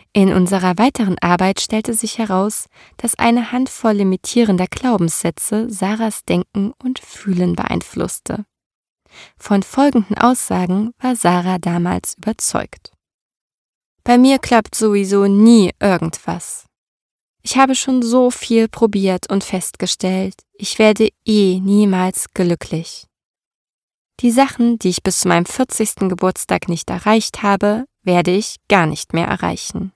In unserer weiteren Arbeit stellte sich heraus, dass eine Handvoll limitierender Glaubenssätze Sarahs Denken und Fühlen beeinflusste. Von folgenden Aussagen war Sarah damals überzeugt. Bei mir klappt sowieso nie irgendwas. Ich habe schon so viel probiert und festgestellt, ich werde niemals glücklich. Die Sachen, die ich bis zu meinem 40. Geburtstag nicht erreicht habe, werde ich gar nicht mehr erreichen.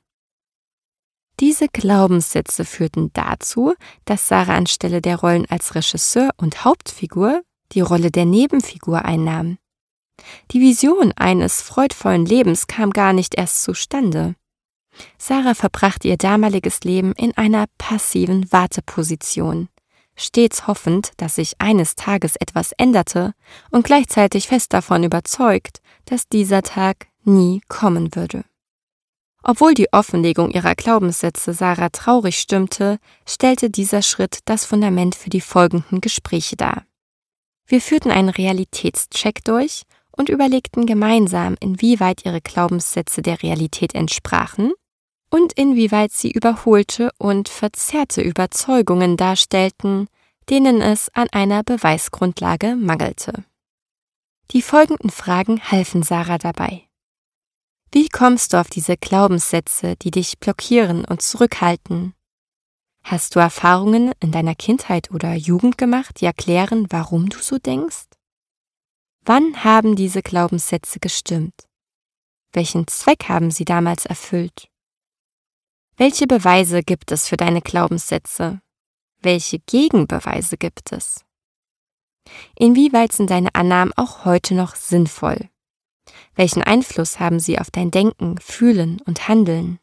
Diese Glaubenssätze führten dazu, dass Sarah anstelle der Rollen als Regisseur und Hauptfigur die Rolle der Nebenfigur einnahm. Die Vision eines freudvollen Lebens kam gar nicht erst zustande. Sarah verbrachte ihr damaliges Leben in einer passiven Warteposition, stets hoffend, dass sich eines Tages etwas änderte und gleichzeitig fest davon überzeugt, dass dieser Tag nie kommen würde. Obwohl die Offenlegung ihrer Glaubenssätze Sarah traurig stimmte, stellte dieser Schritt das Fundament für die folgenden Gespräche dar. Wir führten einen Realitätscheck durch und überlegten gemeinsam, inwieweit ihre Glaubenssätze der Realität entsprachen und inwieweit sie überholte und verzerrte Überzeugungen darstellten, denen es an einer Beweisgrundlage mangelte. Die folgenden Fragen halfen Sarah dabei. Wie kommst du auf diese Glaubenssätze, die dich blockieren und zurückhalten? Hast du Erfahrungen in deiner Kindheit oder Jugend gemacht, die erklären, warum du so denkst? Wann haben diese Glaubenssätze gestimmt? Welchen Zweck haben sie damals erfüllt? Welche Beweise gibt es für deine Glaubenssätze? Welche Gegenbeweise gibt es? Inwieweit sind deine Annahmen auch heute noch sinnvoll? Welchen Einfluss haben sie auf dein Denken, Fühlen und Handeln?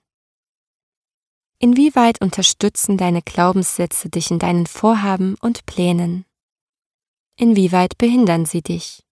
Inwieweit unterstützen deine Glaubenssätze dich in deinen Vorhaben und Plänen? Inwieweit behindern sie dich?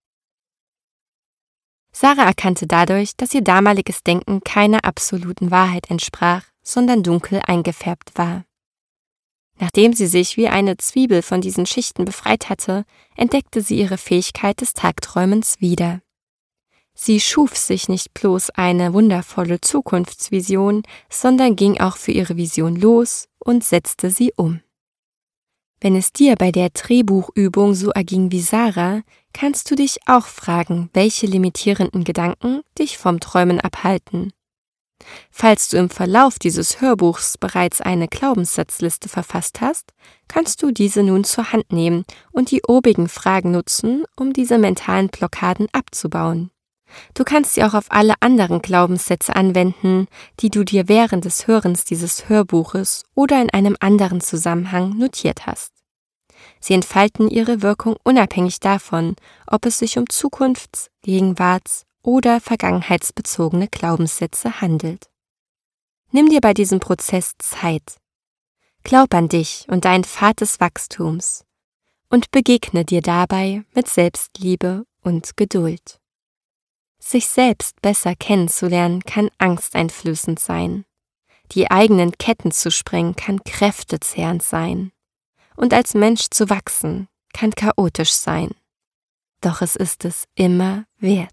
Sarah erkannte dadurch, dass ihr damaliges Denken keiner absoluten Wahrheit entsprach, sondern dunkel eingefärbt war. Nachdem sie sich wie eine Zwiebel von diesen Schichten befreit hatte, entdeckte sie ihre Fähigkeit des Tagträumens wieder. Sie schuf sich nicht bloß eine wundervolle Zukunftsvision, sondern ging auch für ihre Vision los und setzte sie um. Wenn es dir bei der Drehbuchübung so erging wie Sarah, kannst du dich auch fragen, welche limitierenden Gedanken dich vom Träumen abhalten. Falls du im Verlauf dieses Hörbuchs bereits eine Glaubenssatzliste verfasst hast, kannst du diese nun zur Hand nehmen und die obigen Fragen nutzen, um diese mentalen Blockaden abzubauen. Du kannst sie auch auf alle anderen Glaubenssätze anwenden, die du dir während des Hörens dieses Hörbuches oder in einem anderen Zusammenhang notiert hast. Sie entfalten ihre Wirkung unabhängig davon, ob es sich um Zukunfts-, Gegenwarts- oder vergangenheitsbezogene Glaubenssätze handelt. Nimm dir bei diesem Prozess Zeit. Glaub an dich und deinen Pfad des Wachstums und begegne dir dabei mit Selbstliebe und Geduld. Sich selbst besser kennenzulernen kann angsteinflößend sein. Die eigenen Ketten zu sprengen kann kräftezehrend sein. Und als Mensch zu wachsen kann chaotisch sein. Doch es ist es immer wert.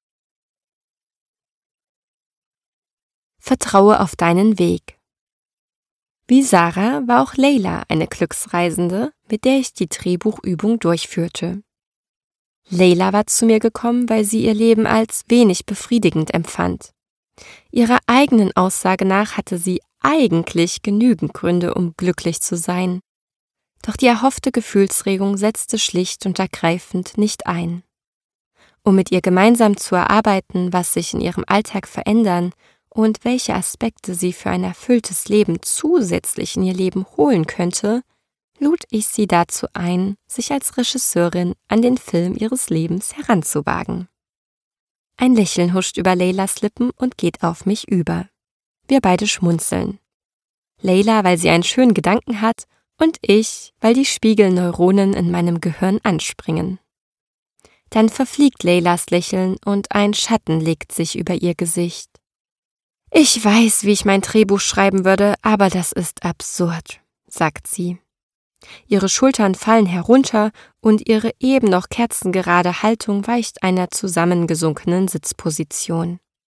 Vertraue auf deinen Weg. Wie Sarah war auch Leila eine Glücksreisende, mit der ich die Drehbuchübung durchführte. Leila war zu mir gekommen, weil sie ihr Leben als wenig befriedigend empfand. Ihrer eigenen Aussage nach hatte sie eigentlich genügend Gründe, um glücklich zu sein. Doch die erhoffte Gefühlsregung setzte schlicht und ergreifend nicht ein. Um mit ihr gemeinsam zu erarbeiten, was sich in ihrem Alltag verändern und welche Aspekte sie für ein erfülltes Leben zusätzlich in ihr Leben holen könnte, lud ich sie dazu ein, sich als Regisseurin an den Film ihres Lebens heranzuwagen. Ein Lächeln huscht über Leilas Lippen und geht auf mich über. Wir beide schmunzeln. Leila, weil sie einen schönen Gedanken hat, und ich, weil die Spiegelneuronen in meinem Gehirn anspringen. Dann verfliegt Leilas Lächeln und ein Schatten legt sich über ihr Gesicht. Ich weiß, wie ich mein Drehbuch schreiben würde, aber das ist absurd, sagt sie. Ihre Schultern fallen herunter und ihre eben noch kerzengerade Haltung weicht einer zusammengesunkenen Sitzposition.